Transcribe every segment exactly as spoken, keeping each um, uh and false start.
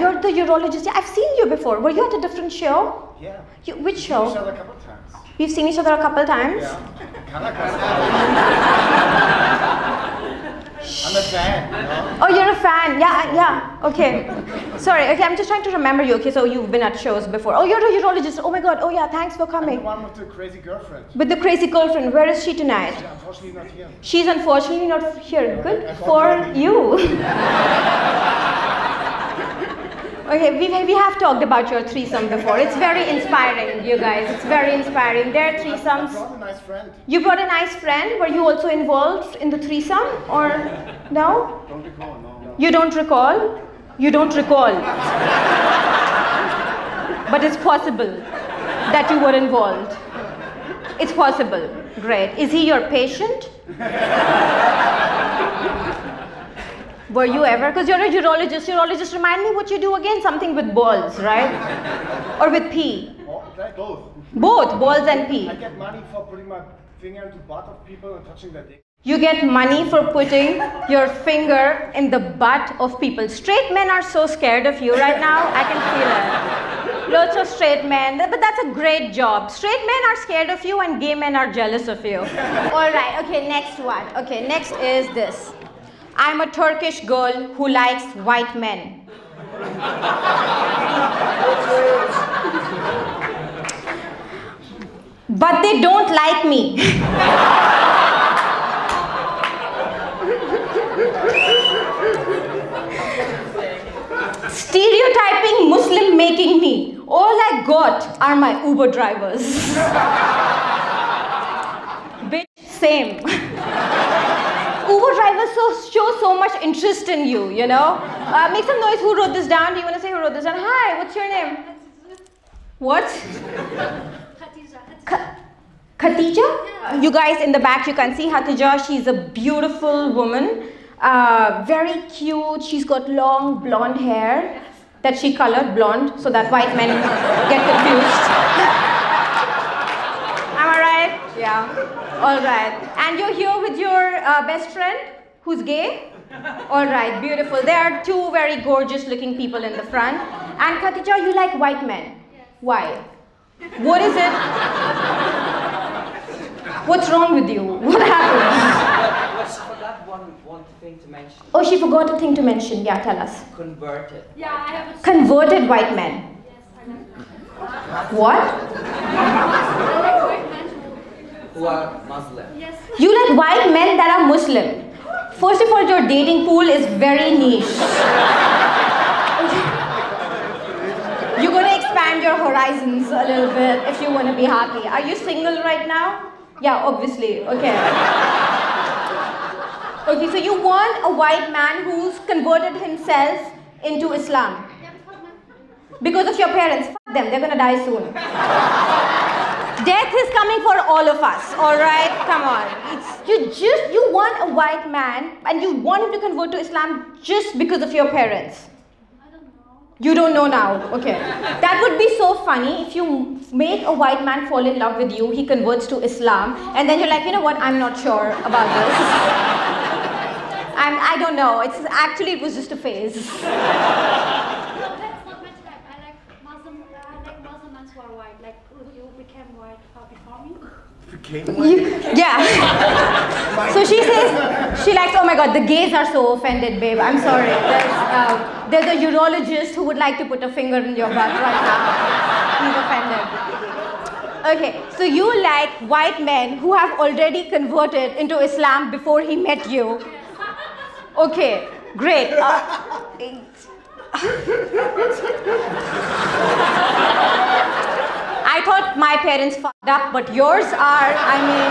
you're the urologist. Yeah, I've seen you before. Were you at a different show? Yeah. You, which We've show? seen each other a couple of times. We've seen each other a couple times? Yeah. I'm a fan, you know? Oh, you're a fan. Yeah, yeah. Okay. Sorry. Okay, I'm just trying to remember you. Okay, so you've been at shows before. Oh, you're a urologist. Oh my God. Oh yeah, thanks for coming. I'm the one with the crazy girlfriend. With the crazy girlfriend. Where is she tonight? She's unfortunately not here. She's unfortunately not here. Good I for you. Okay, we, we have talked about your threesome before. It's very inspiring, you guys. It's very inspiring. Their threesomes. I brought a nice friend. You brought a nice friend. Were you also involved in the threesome? Or no? Don't recall, no. no. You don't recall? You don't recall. But it's possible that you were involved. It's possible. Great. Is he your patient? Were you ever? Because you're a urologist. Urologist, remind me what you do again. Something with balls, right? Or with pee? Both. Both, balls and pee. I get money for putting my finger into the butt of people and touching their dick. You get money for putting your finger in the butt of people. Straight men are so scared of you right now. I can feel it. Lots of straight men, but that's a great job. Straight men are scared of you and gay men are jealous of you. All right, okay, next one. Okay, next is this. I'm a Turkish girl who likes white men. But they don't like me. Stereotyping Muslim making me. All I got are my Uber drivers. Bitch, same. Uber drivers so, show so much interest in you, you know. Uh, make some noise. Who wrote this down? Do you want to say who wrote this down? Hi, what's your name? What? Khatija. Khatija? Uh, you guys in the back, you can see Khatija. She's a beautiful woman. Uh, very cute. She's got long blonde hair that she colored blonde so that white men get confused. Am I right? Yeah. All right. And you're here with your uh, best friend who's gay? All right. Beautiful. There are two very gorgeous looking people in the front. And Khatija, you like white men? Yes. Why? What is it? What's wrong with you? What happened? Well, she forgot one, one thing to mention. Oh, she forgot a thing to mention. Yeah, tell us. Converted. Yeah, I have a... Converted white men. Yes, I know. What? I like white men Who are Muslim. Yes. You like white men that are Muslim. First of all, your dating pool is very niche. You're going to expand your horizons a little bit if you want to be happy. Are you single right now? Yeah, obviously. Okay. Okay, so you want a white man who's converted himself into Islam. Because of your parents. Fuck them, they're going to die soon. Death is coming for all of us, all right? Come on. It's, you just, you want a white man and you want him to convert to Islam just because of your parents. I don't know. You don't know now, okay. That would be so funny if you make a white man fall in love with you, he converts to Islam, and then you're like, you know what, I'm not sure about this. I'm, I don't know, it's actually, it was just a phase. No, that's not my type. I like Muslim, uh, I like Muslims who are white, like who, who became white uh, before me. Became You, yeah. So she says, she likes, oh my God, the gays are so offended, babe. I'm sorry. There's, uh, there's a urologist who would like to put a finger in your butt right now. He's offended. Okay, so you like white men who have already converted into Islam before he met you. Okay, great. Uh, I thought my parents fucked up, but yours are, I mean,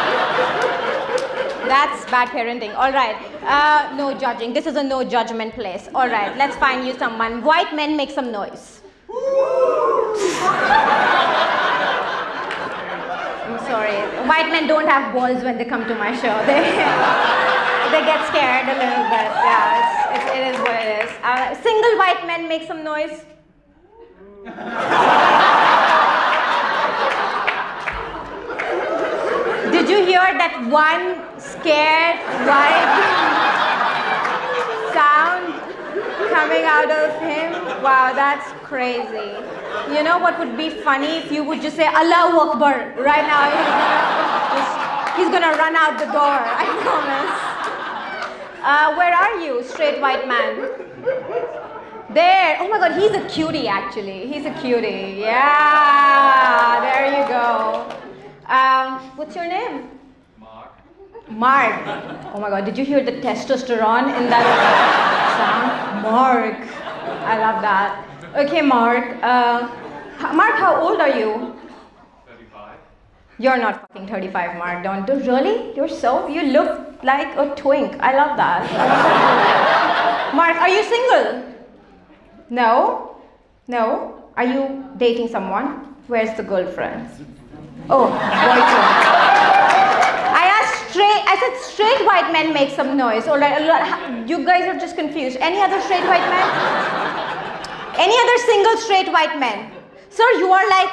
that's bad parenting. All right, uh, no judging. This is a no judgment place. All right, let's find you someone. White men, make some noise. I'm sorry. White men don't have balls when they come to my show. They, they get scared a little bit. Yeah, it's, it's, it is what it is. Uh, single white men, make some noise. Did you hear that one scared white sound coming out of him? Wow, that's crazy. You know what would be funny if you would just say Allahu Akbar right now? He's gonna, he's gonna run out the door, I promise. Uh, where are you, straight white man? There. Oh my God, he's a cutie actually. He's a cutie. Yeah, there you go. Um, what's your name? Mark. Oh my God, did you hear the testosterone in that sound? Mark. I love that. Okay, Mark. Uh, Mark, how old are you? thirty-five. You're not fucking thirty-five, Mark. Don't do. Really? You're so. You look like a twink. I love that. Mark, are you single? No? No? Are you dating someone? Where's the girlfriend? Oh, boyfriend. I asked straight, I said straight white men make some noise. All right, you guys are just confused. Any other straight white men? Any other single straight white men? Sir, you are like...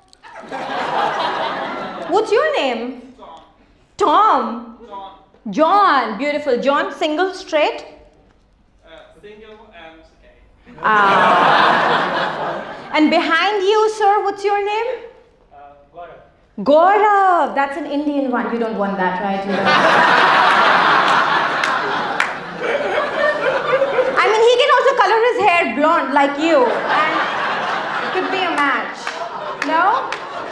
What's your name? Tom. Tom. John. Beautiful. John, single, straight? Uh, single and gay. Ah. And behind you, sir, what's your name? Gaurav, that's an Indian one. You don't want that, right? You don't. I mean, he can also color his hair blonde like you, and it could be a match. No?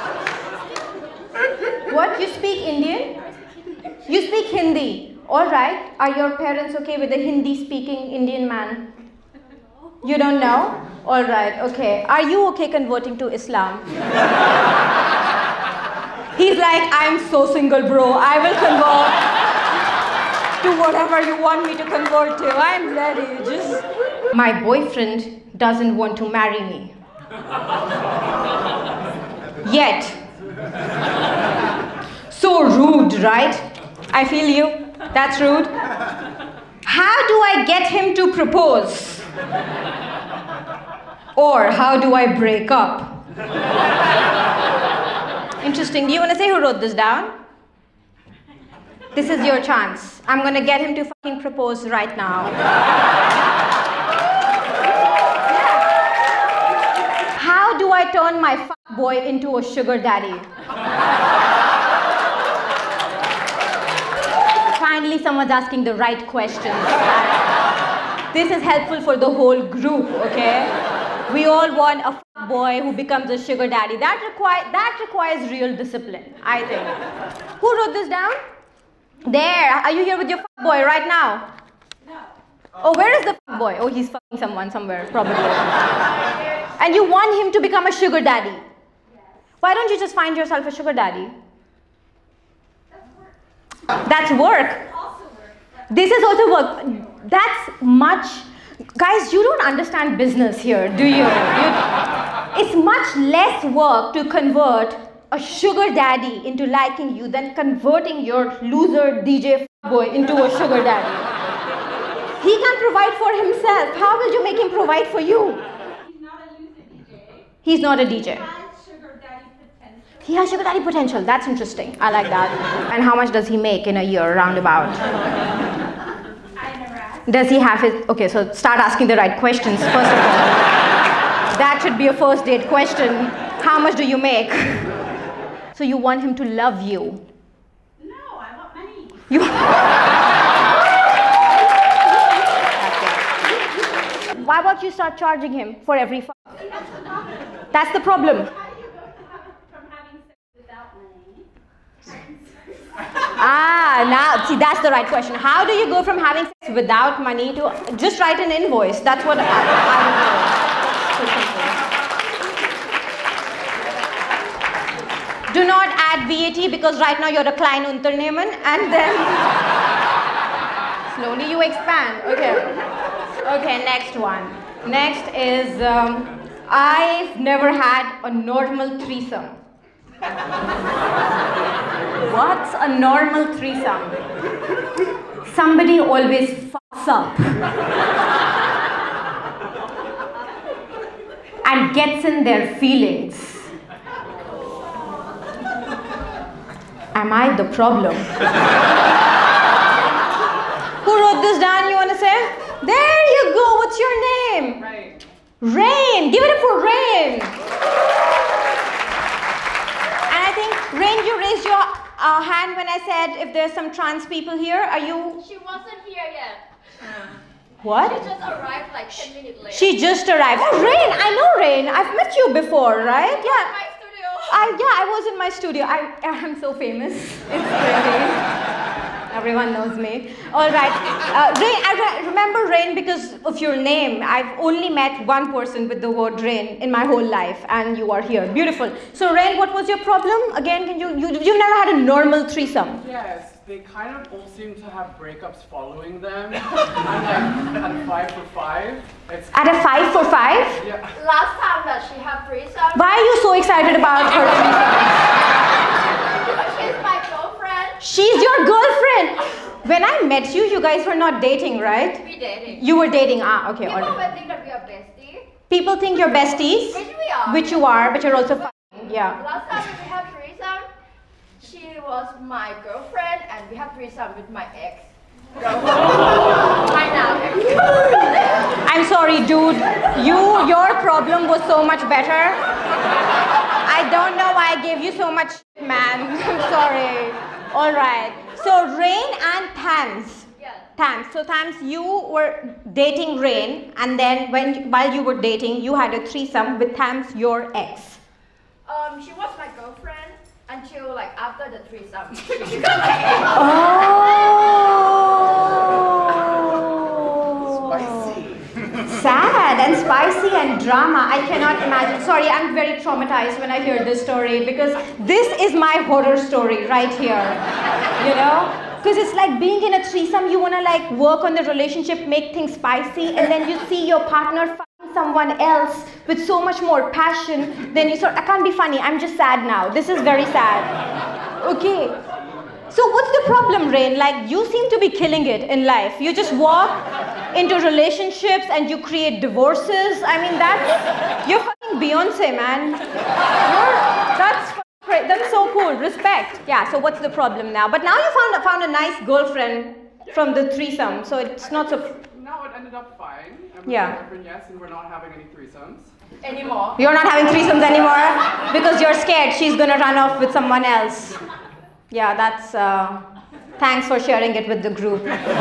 What? You speak Indian? You speak Hindi. All right. Are your parents okay with a Hindi-speaking Indian man? You don't know? All right. Okay. Are you okay converting to Islam? He's like, I'm so single, bro. I will convert to whatever you want me to convert to. I'm ready. Just. My boyfriend doesn't want to marry me. Yet. So rude, right? I feel you. That's rude. How do I get him to propose? Or how do I break up? Interesting. Do you want to say who wrote this down? This is your chance. I'm going to get him to fucking propose right now. Yeah. How do I turn my fuck boy into a sugar daddy? Finally, someone's asking the right questions. This is helpful for the whole group, okay? We all want a boy who becomes a sugar daddy. That, require, that requires real discipline, I think. Who wrote this down? There. Are you here with your boy right now? No. Oh, where is the boy? Oh, he's fucking someone somewhere, probably. And you want him to become a sugar daddy? Yes. Why don't you just find yourself a sugar daddy? That's work. That's work. Also work. This is also work. That's much... Guys, you don't understand business here, do you? you? It's much less work to convert a sugar daddy into liking you than converting your loser D J boy into a sugar daddy. He can't provide for himself. How will you make him provide for you? He's not a loser D J. He's not a D J. He has sugar daddy potential. He has sugar daddy potential. That's interesting. I like that. And how much does he make in a year, roundabout? Does he have his... Okay, so start asking the right questions, first of all. That should be a first date question. How much do you make? So you want him to love you? No, I want money. You... Why about you start charging him for every fuck? That's the problem. How do you go from having sex without money? Ah, now, see, that's the right question. How do you go from having sex without money to just write an invoice? That's what I, I would do. Do not add V A T because right now you're a klein Unternehmen, and then slowly you expand. Okay. Okay, next one. Next is, um, I've never had a normal threesome. What's a normal threesome? Somebody always fucks up and gets in their feelings. Am I the problem? Who wrote this down, you want to say? There you go, what's your name? Ray. Rain! Give it up for Rain! And I think, Rain, you raised your uh, hand when I said if there's some trans people here. Are you... She wasn't here yet. What? She just arrived like ten minutes later. She just arrived. Oh, Rain! I know Rain. I've met you before, right? Yeah. My studio. I, yeah, I was in my studio. I, I'm so famous. It's crazy. Everyone knows me. All right. Uh, Rain, I re remember Rain because of your name. I've only met one person with the word Rain in my whole life, and you are here. Beautiful. So, Rain, what was your problem? Again, can you, you you've never had a normal threesome? Yes, they kind of all seem to have breakups following them. I'm like at a five for five. It's At a five for five? yeah. Last time that she had threesome. Why are you so excited about her threesome? She's my girlfriend. She's your girlfriend. When I met you, you guys were not dating, right? We dating. You were dating. Ah, okay. People All right. will think that we are besties. People think you're besties, Which we are. which you are, but you're also fine. Yeah. Last time we had threesome, she was my girlfriend, and we had threesome with my ex. My now ex. I'm sorry, dude. You, your problem was so much better. I don't know why I gave you so much, man. I'm sorry. All right. So Rain and Thams. Yes. Thams. So Thams, you were dating Rain, and then when while you were dating, you had a threesome with Thams, your ex. Um, she was my girlfriend until like after the threesome. She became my ex. Oh. Spicy. Sad and spicy and drama. I cannot imagine. Sorry, I'm very traumatized when I hear this story because this is my horror story right here. You know? Because it's like being in a threesome, you want to like work on the relationship, make things spicy, and then you see your partner find someone else with so much more passion. Then you sort I can't be funny. I'm just sad now. This is very sad. Okay. So what's the problem, Rain? Like, you seem to be killing it in life. You just walk into relationships and you create divorces. I mean, that's, you're fucking Beyonce, man. You're, that's great. That's so cool. Respect. Yeah, so what's the problem now? But now you found, found a nice girlfriend from the threesome, so it's not so... No, it ended up fine. I'm Yeah. my girlfriend, yes, and we're not having any threesomes. Anymore. You're not having threesomes anymore because you're scared she's gonna run off with someone else. Yeah, that's, uh, thanks for sharing it with the group.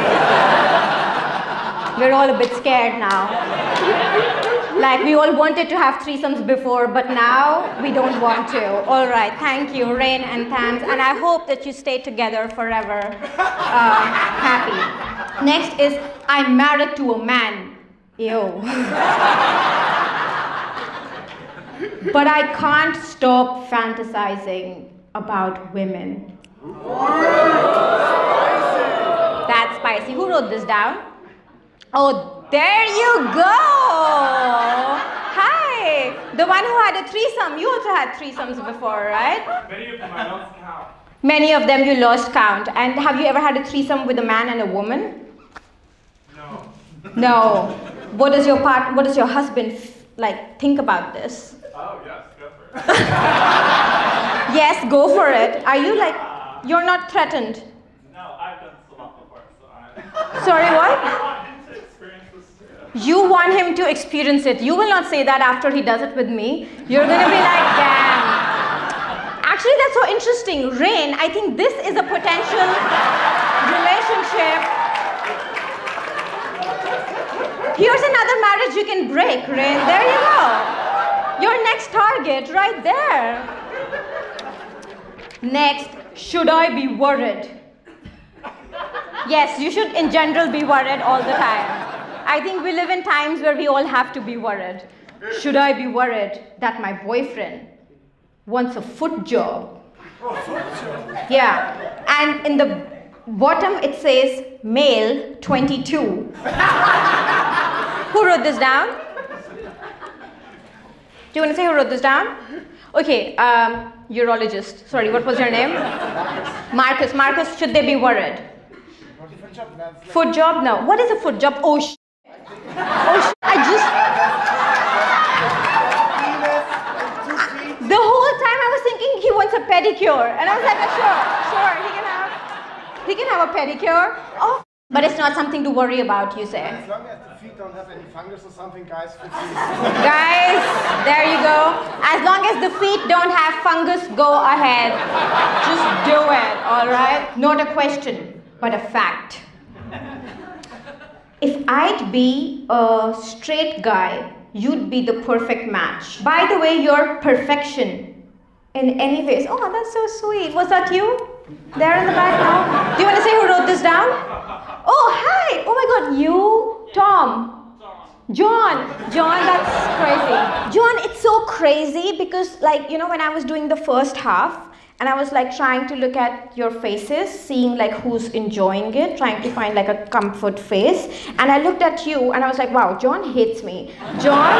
We're all a bit scared now. Like, we all wanted to have threesomes before, but now we don't want to. All right, thank you, Rain and Thams, and I hope that you stay together forever, uh, happy. Next is, I'm married to a man. Ew. But I can't stop fantasizing about women. That's spicy. Who wrote this down? Oh, there you go. Hi. The one who had a threesome. You also had threesomes before, right? Many of them I lost count. Many of them you lost count. And have you ever had a threesome with a man and a woman? No. No. What does your part? What does your husband like think about this? Oh, yes, go for it. Yes, go for it. Are you like, you're not threatened? No, I've done this a lot before, so I Sorry, what? I want him to experience this too. You want him to experience it. You will not say that after he does it with me. You're gonna be like, damn. Actually, that's so interesting. Rain, I think this is a potential relationship. Here's another marriage you can break, Rain. There you go. Your next target, right there. Next, should I be worried? Yes, you should in general be worried all the time. I think we live in times where we all have to be worried. Should I be worried that my boyfriend wants a foot job? Yeah, and in the bottom it says male twenty-two. Who wrote this down? Do you want to say who wrote this down? Okay, um, urologist. Sorry, what was your name? Marcus. Marcus, should they be worried? Foot job? No. What is a foot job? Oh, sh. Oh, sh. I just. The whole time I was thinking he wants a pedicure, and I was like, oh, sure, sure, he can have, he can have a pedicure. Oh, but it's not something to worry about, you say. As long as the feet don't have any fungus or something, guys, feel free. Guys, there you go. As long as the feet don't have fungus, go ahead. Just do it, all right? Not a question, but a fact. If I'd be a straight guy, you'd be the perfect match. By the way, you're perfection in any ways. Oh, that's so sweet. Was that you? There in the back now? Do you want to say who wrote this down? Oh, hi. Oh my God, you, Tom. John. John, that's crazy. John, it's so crazy because, like, you know, when I was doing the first half, and I was like trying to look at your faces, seeing like who's enjoying it, trying to find like a comfort face. And I looked at you and I was like, wow, John hates me. John,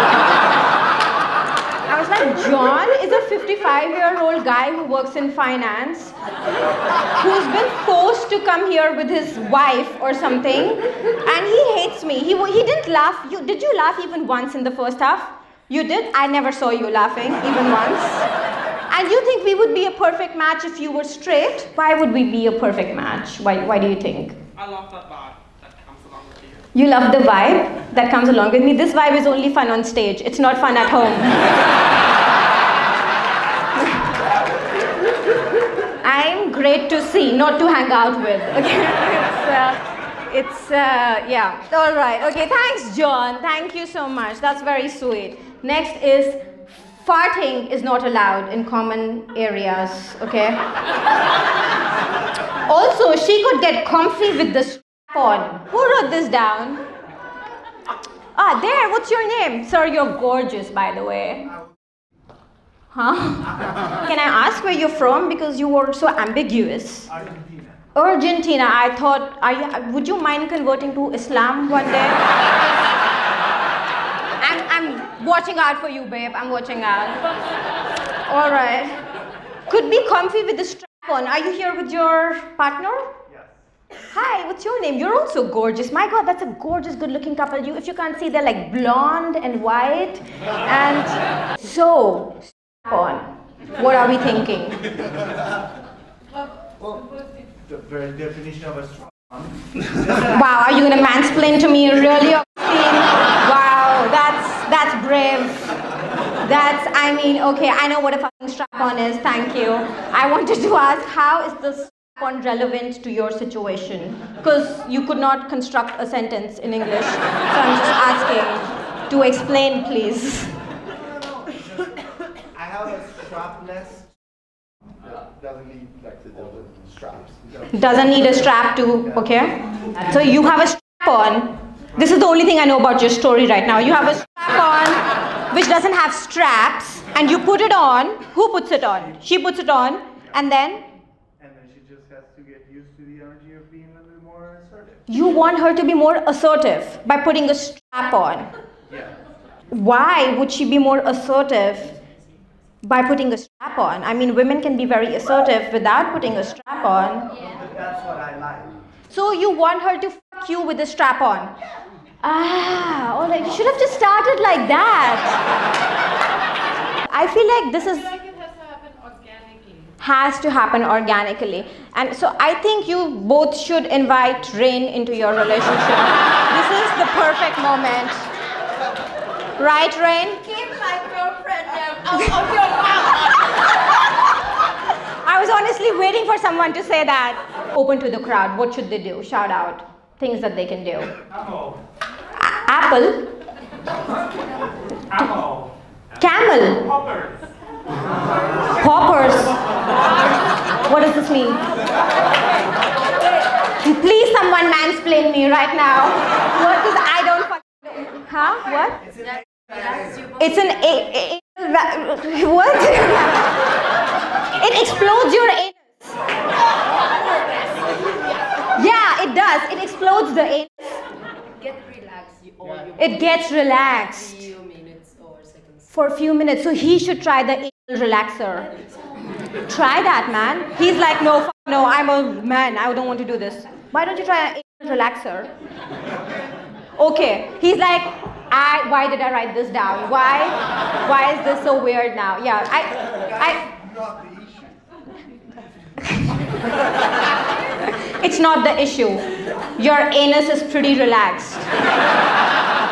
I was like, John is a fifty-five-year-old guy who works in finance, who's been forced to come here with his wife or something, and he hates me. He, he didn't laugh. You, did you laugh even once in the first half? You did? I never saw you laughing even once. And you think we would be a perfect match if you were straight? Why would we be a perfect match? Why, why do you think? I love that vibe that comes along with you. You love the vibe that comes along with me? This vibe is only fun on stage. It's not fun at home. I'm great to see, not to hang out with. Okay? It's, uh, it's uh, yeah. All right. Okay, thanks, John. Thank you so much. That's very sweet. Next is farting is not allowed in common areas, okay? Also, she could get comfy with the strap on. Who wrote this down? Ah, there, what's your name? Sir, you're gorgeous, by the way. Huh? Can I ask where you're from? Because you were so ambiguous. Argentina. Argentina, I thought, are you, would you mind converting to Islam one day? I'm, I'm watching out for you, babe. I'm watching out. All right. Could be comfy with the strap on. Are you here with your partner? Yes. Hi, what's your name? You're also gorgeous. My God, that's a gorgeous, good-looking couple. You, if you can't see, they're like blonde and white. And so, strap on. What are we thinking? Well, the very definition of a strap on. Wow, are you gonna mansplain to me really? Wow, that's that's brave. That's, I mean, okay, I know what a fucking strap-on is, thank you. I wanted to ask, how is the strap-on relevant to your situation? Because you could not construct a sentence in English, so I'm just asking to explain, please. I have a strapless. Doesn't need like the straps. Doesn't need a strap to, okay? So you have a strap-on. This is the only thing I know about your story right now. You have a strap-on which doesn't have straps, and you put it on. Who puts it on? She puts it on, and then? And then she just has to get used to the energy of being a little more assertive. You want her to be more assertive by putting a strap on. Yeah. Why would she be more assertive by putting a strap on? I mean, women can be very assertive without putting a strap on. But that's what I like. So you want her to fuck you with a strap on? Ah, all right. You should have just started like that. I feel like this is I feel like it has to happen organically. has to happen organically. And so I think you both should invite Rain into your relationship. This is the perfect moment. Right, Rain? Keep my girlfriend out of your mouth. I was honestly waiting for someone to say that. Open to the crowd. What should they do? Shout out. Things that they can do. Apple. A- apple. Apple. Camel. Poppers. Hoppers. What does this mean? Please someone mansplain me right now. What does I don't fucking... Huh? What? It's an a, a, a what? It explodes your anus. Yeah, it does. It explodes the anus. Get relaxed. You, all you It gets relaxed few minutes or seconds. for a few minutes. So he should try the anal relaxer. Try that, man. He's like, no, f no, I'm a man. I don't want to do this. Why don't you try an anal relaxer? Okay. He's like, I. Why did I write this down? Why? Why is this so weird now? Yeah, I. I. Not the issue. It's not the issue. Your anus is pretty relaxed.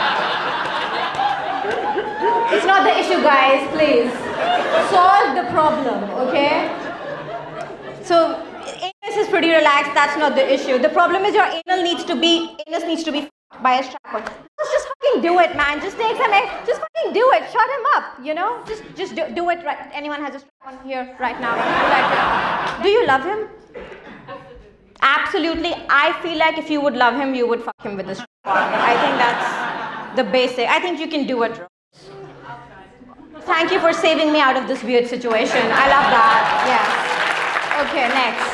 It's not the issue, guys, please. Solve the problem, okay? So, anus is pretty relaxed, that's not the issue. The problem is your anal needs to be, anus needs to be f***ed by a strap-on. Just fucking do it, man. Just take some, just fucking do it. Shut him up, you know? Just just do, do it right. Anyone has a strap-on here right now? Like, do you love him? Absolutely. I feel like if you would love him, you would fuck him with a strap-on. I think that's the basic. I think you can do it. Thank you for saving me out of this weird situation. I love that. Yes. Okay, next.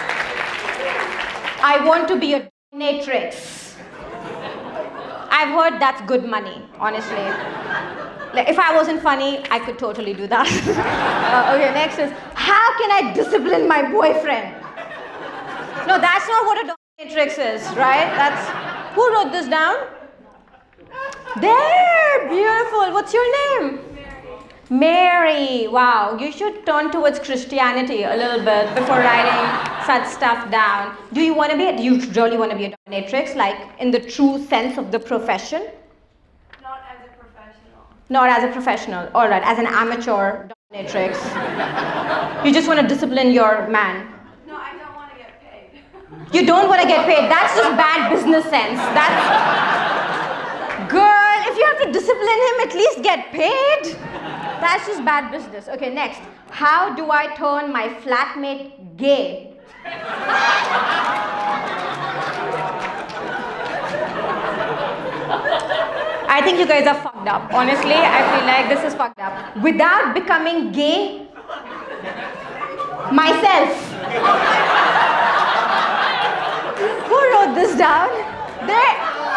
I want to be a dominatrix. I've heard that's good money, honestly. Like, if I wasn't funny, I could totally do that. uh, okay, next is, how can I discipline my boyfriend? No, that's not what a dominatrix is, right? That's, who wrote this down? There, beautiful. What's your name? Mary. Wow, you should turn towards Christianity a little bit before writing such stuff down. Do you want to be, do you really want to be a dominatrix, like in the true sense of the profession? Not as a professional. Not as a professional, all right, as an amateur dominatrix. You just want to discipline your man. No, I don't want to get paid. You don't want to get paid, that's just bad business sense. That's, girl, if you have to discipline him, at least get paid. That's just bad business. Okay, next. How do I turn my flatmate gay? I think you guys are fucked up. Honestly, I feel like this is fucked up. Without becoming gay myself. Who wrote this down? There.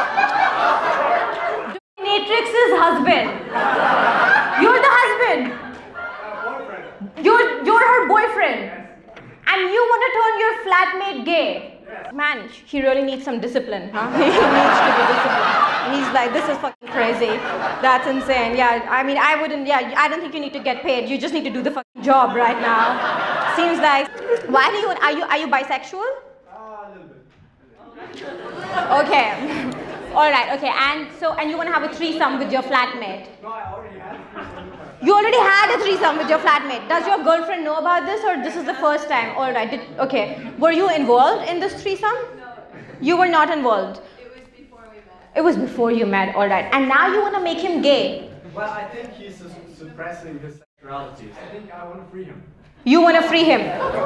Dominatrix's husband. You're the husband. You're, you're her boyfriend. And you want to turn your flatmate gay. Man, he really needs some discipline, huh? He needs to be disciplined. He's like, this is fucking crazy. That's insane. Yeah, I mean, I wouldn't, yeah, I don't think you need to get paid. You just need to do the fucking job right now. Seems like, why do you, are you, are you bisexual? Ah, a little bit. Okay. All right, okay, and so, and you want to have a threesome with your flatmate? No, I already had a threesome. You already had a threesome with your flatmate. Does your girlfriend know about this, or this is the first time? All right, did, okay. Were you involved in this threesome? No. You were not involved. It was before we met. It was before you met, all right. And now you want to make him gay. Well, I think he's su suppressing his sexuality. I think I want to free him. You want to free him.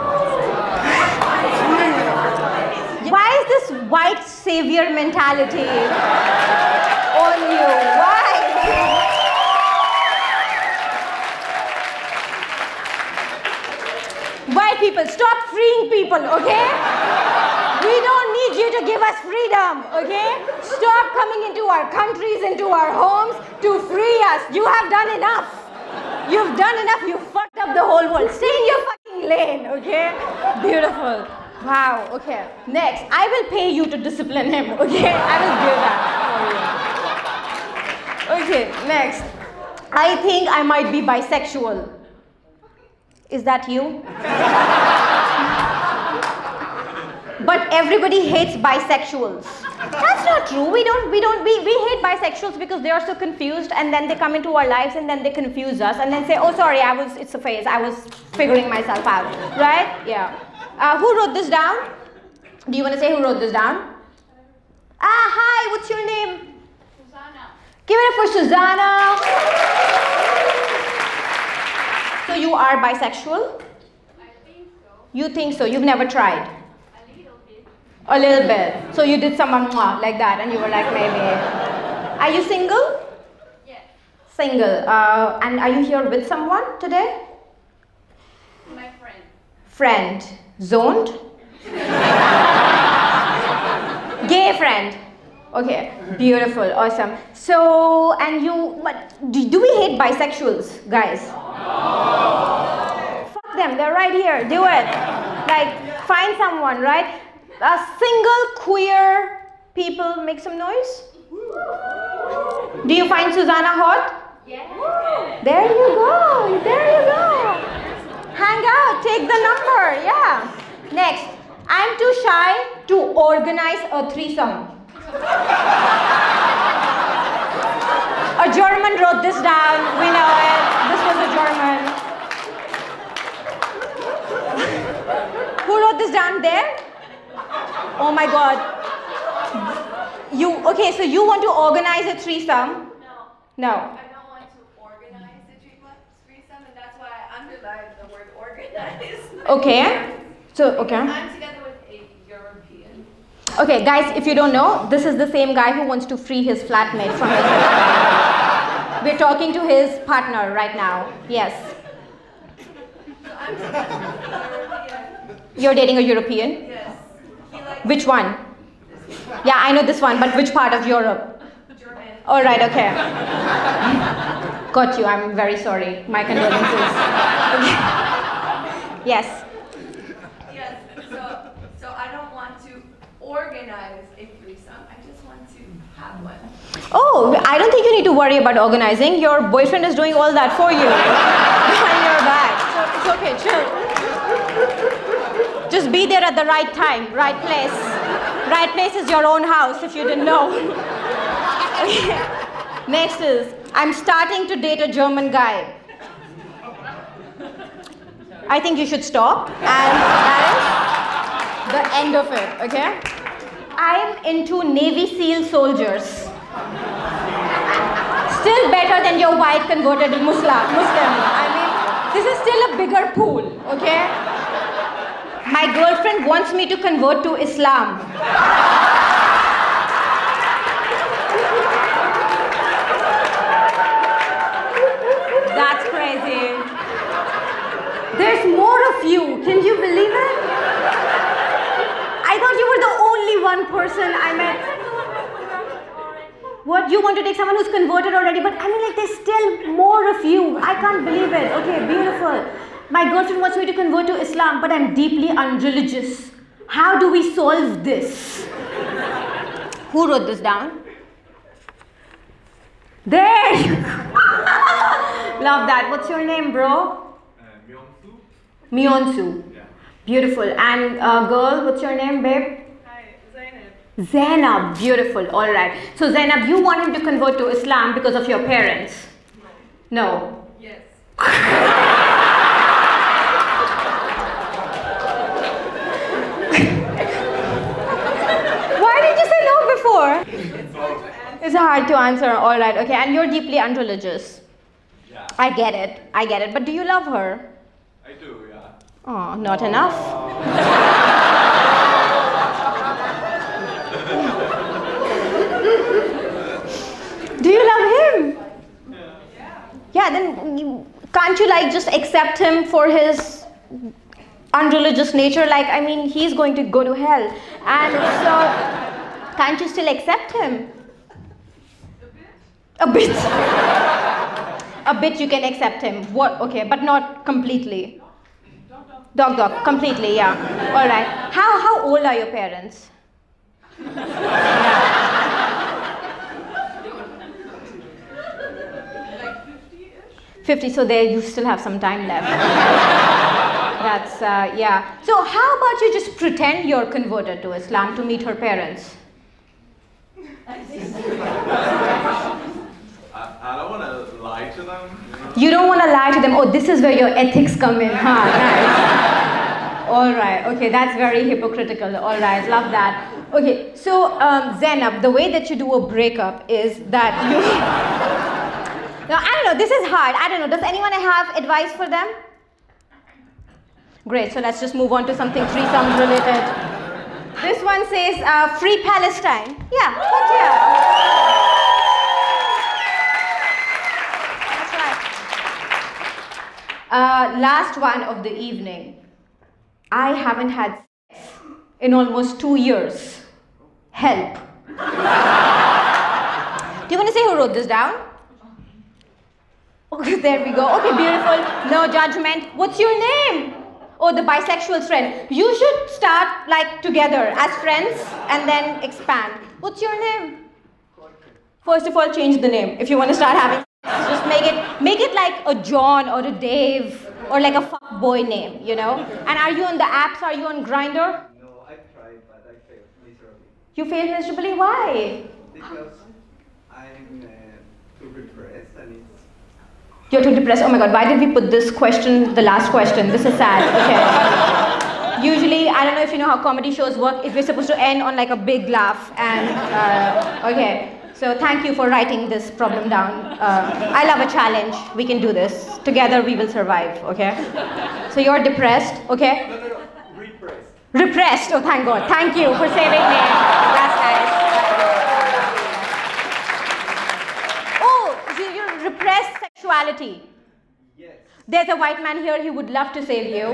Why is this white savior mentality on you? Why? White people, stop freeing people, okay? We don't need you to give us freedom, okay? Stop coming into our countries, into our homes to free us. You have done enough. You've done enough. You fucked up the whole world. Stay in your fucking lane, okay? Beautiful. Wow, okay. Next, I will pay you to discipline him, okay? I will do that for you. Okay, next. I think I might be bisexual. Is that you? But everybody hates bisexuals. That's not true. We don't, we don't, we, we hate bisexuals because they are so confused, and then they come into our lives and then they confuse us and then say, oh, sorry, I was, it's a phase. I was figuring myself out, right? Yeah. Uh, who wrote this down? Do you want to say who wrote this down? Ah, hi, what's your name? Susanna. Give it up for Susanna. So you are bisexual? I think so. You think so? You've never tried? A little bit. A little bit. So you did someone mwah, like that and you were like, maybe. Are you single? Yes. Single. Uh, and are you here with someone today? My friend. Friend. Zoned? Gay friend. Okay. Beautiful. Awesome. So, and you, but do, do we hate bisexuals, guys? No. Fuck them. They're right here. Do it. Like, find someone, right? A single queer people, make some noise. Do you find Susanna hot? Yes. There you go. There you go. Hang out. Take the number. Yeah. Next. I'm too shy to organize a threesome. A German wrote this down. We know it. This was a German. Who wrote this down there? Oh my God. You, okay, so you want to organize a threesome? No. No. I don't want to organize the threesome, and that's why I underlined the word organize. Okay. So, okay. I'm together with a European. Okay, guys, if you don't know, this is the same guy who wants to free his flatmate from his husband. We're talking to his partner right now. Yes. So I'm together with a European. You're dating a European? Yes. He likes Which one? Yeah, I know this one, but which part of Europe? German. All right, okay. Got you. I'm very sorry. My condolences. Okay. Yes. Yes. So, so I don't want to organize a threesome. I just want to have one. Oh, I don't think you need to worry about organizing. Your boyfriend is doing all that for you. Behind your back. So it's okay, chill. Just be there at the right time, right place. Right place is your own house, if you didn't know. Okay. Next is, I'm starting to date a German guy. I think you should stop, and that is the end of it, okay? I'm into Navy SEAL soldiers. Still better than your white converted Muslim. Muslim. I mean, this is still a bigger pool, okay? My girlfriend wants me to convert to Islam. That's crazy. There's more of you. Can you believe it? I thought you were the only one person I met. What? You want to take someone who's converted already? But I mean, like, there's still more of you. I can't believe it. Okay, beautiful. My girlfriend wants me to convert to Islam, but I'm deeply unreligious. How do we solve this? Who wrote this down? There you go. Love that. What's your name, bro? Uh, Myonsu? Myonsu. Yeah. Beautiful. And uh, girl, what's your name, babe? Hi, Zainab. Zainab. Beautiful. All right. So Zainab, you want him to convert to Islam because of your parents? No. Yes. Why did you say no before? It's hard to answer. All right. Okay. And you're deeply unreligious. Yeah. I get it. I get it. But do you love her? I do, yeah. Oh, not enough. Do you love him? Yeah, then you, can't you like just accept him for his unreligious nature? Like, I mean, he's going to go to hell. And so, can't you still accept him? A bit. A bit you can accept him. What? Okay, but not completely. Dog, dog, completely, yeah. All right. How, how old are your parents? Yeah. fifty, so there you still have some time left. That's, uh, yeah. So how about you just pretend you're converted to Islam to meet her parents? I, I don't want to lie to them. You know? You don't want to lie to them. Oh, this is where your ethics come in, huh? Nice. All right. Okay, that's very hypocritical. All right, love that. Okay, so um, Zainab, the way that you do a breakup is that you... Now, I don't know, this is hard. I don't know, does anyone have advice for them? Great, so let's just move on to something threesome related. This one says, uh, free Palestine. Yeah, but yeah. That's right. Uh, last one of the evening. I haven't had sex in almost two years. Help. Do you want to say who wrote this down? Okay, there we go. Okay, beautiful. No judgment. What's your name? Oh, the bisexual friend. You should start like together as friends and then expand. What's your name? First of all, change the name if you want to start having sex. Just make it make it like a John or a Dave or like a fuck boy name, you know? And are you on the apps? Are you on Grindr? No, I tried, but I failed miserably. You failed miserably? Why? Because I'm uh, too too depressed and it's You're too depressed. Oh my God, why did we put this question, the last question? This is sad. Okay. Usually, I don't know if you know how comedy shows work, if we're supposed to end on like a big laugh and, uh, okay. So thank you for writing this problem down. Uh, I love a challenge. We can do this. Together we will survive, okay? So you're depressed, okay? no, no, no, repressed. Repressed, oh thank God. Thank you for saving me. That's nice. Oh, so you repressed sexuality. Yes. There's a white man here, he would love to save you.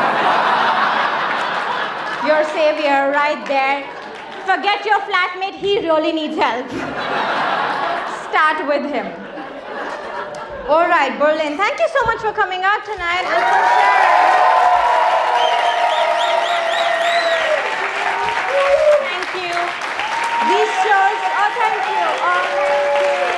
Your savior right there. Forget your flatmate, he really needs help. Start with him. All right, Berlin, thank you so much for coming out tonight and for sharing. Thank you. These shows, oh thank you, oh thank you.